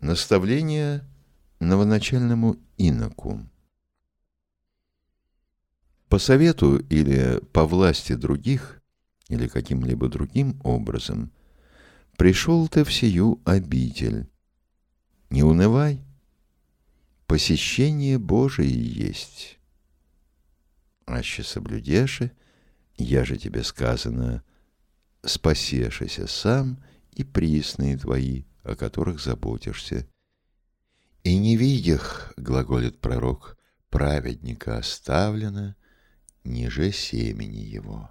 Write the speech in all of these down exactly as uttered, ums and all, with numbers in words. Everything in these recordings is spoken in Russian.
Наставление новоначальному иноку. По совету или по власти других, или каким-либо другим образом, пришел ты в сию обитель. Не унывай, посещение Божие есть. Аще соблюдеши, я же тебе сказано, спасешься сам и присные твои, о которых заботишься. И не видях, глаголит пророк, праведника оставлено, ниже семени его.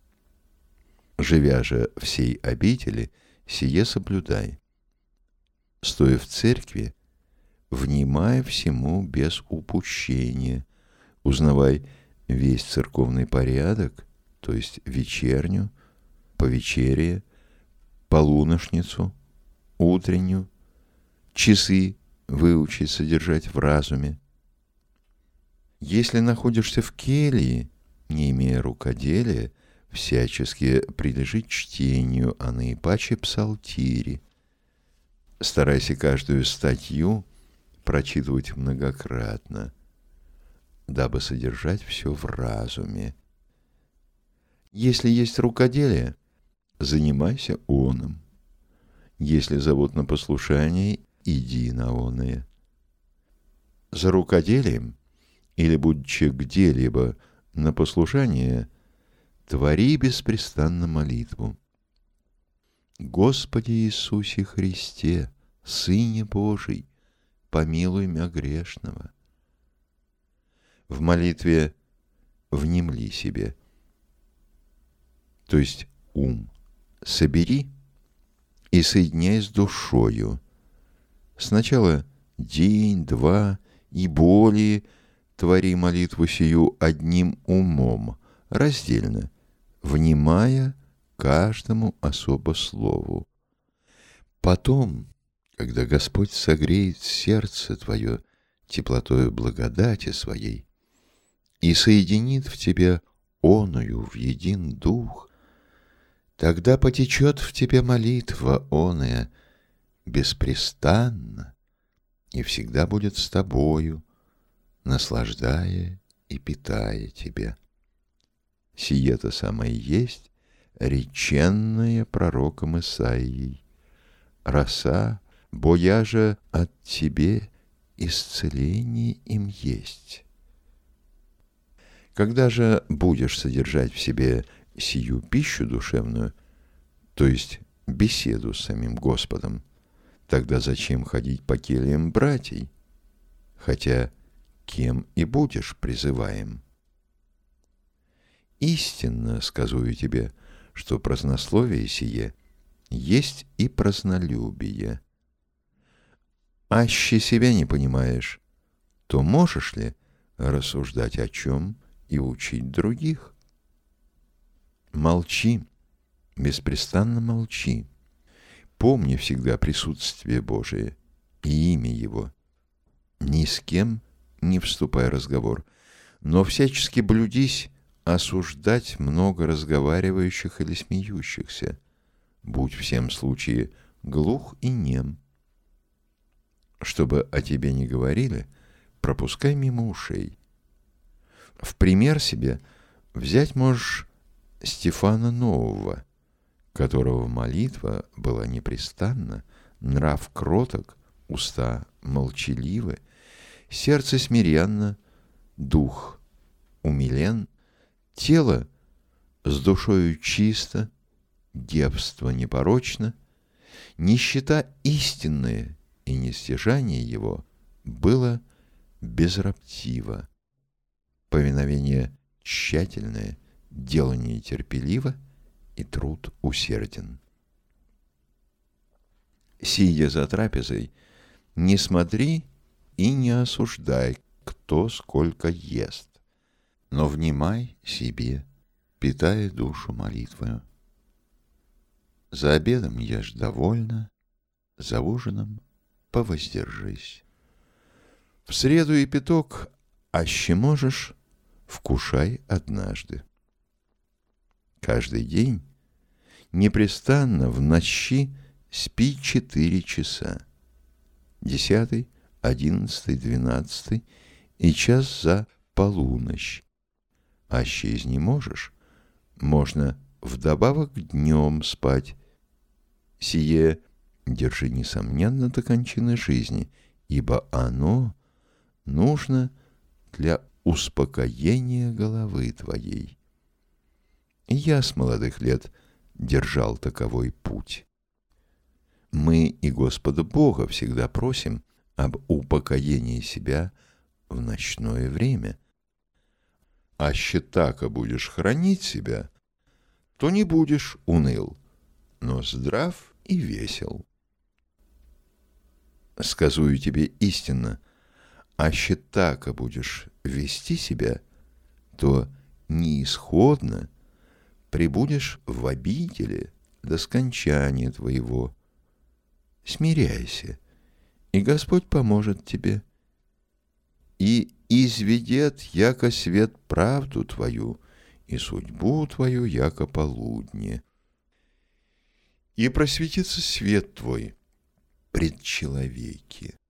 Живя же в сей обители, сие соблюдай. Стоя в церкви, внимай всему без упущения, узнавай весь церковный порядок, то есть вечерню, повечерие, полуношницу, утреннюю, часы выучи содержать в разуме. Если находишься в келье, не имея рукоделия, всячески прилежи чтению, а наипаче псалтири. Старайся каждую статью прочитывать многократно, дабы содержать все в разуме. Если есть рукоделие, занимайся оном. Если зовут на послушание, иди на оное. За рукоделием, или будучи где-либо на послушание, твори беспрестанно молитву. Господи Иисусе Христе, Сыне Божий, помилуй мя грешного. В молитве внемли себе, то есть ум собери и соединяй с душою. Сначала день, два и более твори молитву сию одним умом, раздельно, внимая каждому особо слову. Потом, когда Господь согреет сердце твое теплотою благодати своей и соединит в тебе оную в един дух, тогда потечет в тебе молитва оная беспрестанно и всегда будет с тобою, наслаждая и питая тебя. Сие-то самое есть реченное пророком Исаией. Роса, бо я же от тебе исцеление им есть. Когда же будешь содержать в себе сию пищу душевную, то есть беседу с самим Господом, тогда зачем ходить по кельям братьей, хотя кем и будешь призываем? Истинно сказую тебе, что празднословие сие есть и празднолюбие. Аще себя не понимаешь, то можешь ли рассуждать о чем и учить других? Молчи, беспрестанно молчи. Помни всегда присутствие Божие и имя Его. Ни с кем не вступай в разговор, но всячески блюдись осуждать много разговаривающих или смеющихся. Будь в всем случае глух и нем. Чтобы о тебе не говорили, пропускай мимо ушей. В пример себе взять можешь Стефана Нового, которого молитва была непрестанна, нрав кроток, уста молчаливы, сердце смиренно, дух умилен, тело с душою чисто, девство непорочно, нищета истинная и нестяжание его было безроптиво, повиновение тщательное, делание терпеливо и труд усерден. Сидя за трапезой, не смотри и не осуждай, кто сколько ест, но внимай себе, питая душу молитвою. За обедом ешь довольно, за ужином повоздержись. В среду и пяток, аще можешь, вкушай однажды. Каждый день непрестанно в ночи спи четыре часа. десятый, одиннадцатый, двенадцатый и час за полуночь. Аще изнеможешь, можно вдобавок днем спать. Сие держи несомненно до кончины жизни, ибо оно нужно для успокоения головы твоей. И я с молодых лет держал таковой путь. Мы и Господа Бога всегда просим об упокоении себя в ночное время. Аще тако будешь хранить себя, то не будешь уныл, но здрав и весел. Сказую тебе истинно, аще тако будешь вести себя, то неисходно пребудешь в обители до скончания твоего. Смиряйся, и Господь поможет тебе, и изведет, яко свет, правду твою, и судьбу твою, яко полудне. И просветится свет твой пред человеки.